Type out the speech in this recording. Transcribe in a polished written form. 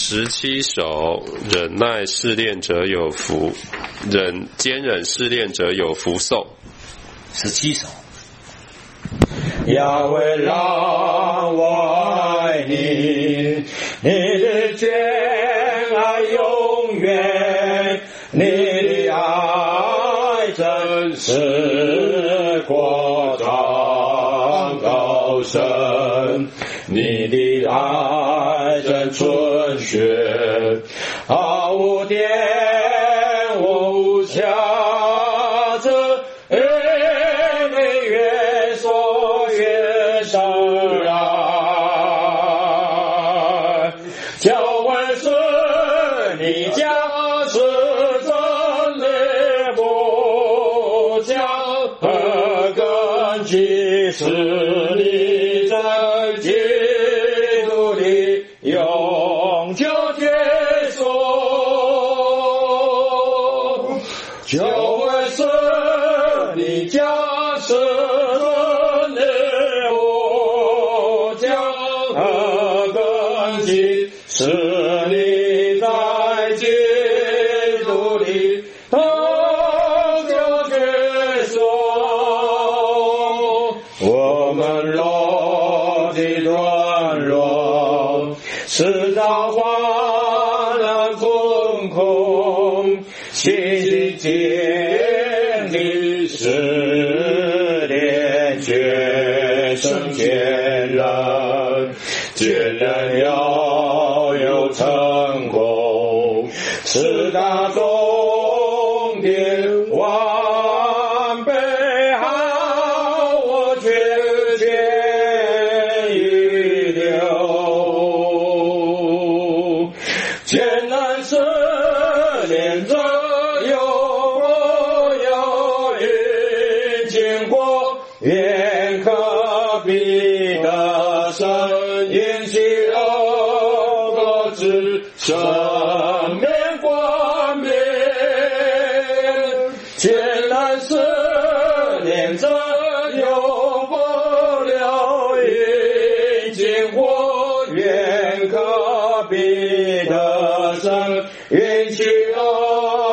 17首，忍耐试炼者有福，坚忍试炼者有福寿。 17首。亚威让我爱你，你的眷爱永远，你的爱真实扩张高深，你的爱真纯血，毫无玷污无瑕疵，你越说越伤人，教会是你家是真的不教，而根基是你在基督里永久结束，教会是你家是真的不教，而根基是你在基督里永久结束。我们肉的软弱，是造化的困苦，信心坚立试炼决胜坚韧，坚韧要有成功，是大终点完备好我全预留，艰难试炼者有福有余，经过愿可必得胜，因其各自生命冠冕，艰难试炼者有福有余，经过愿可必得胜，因其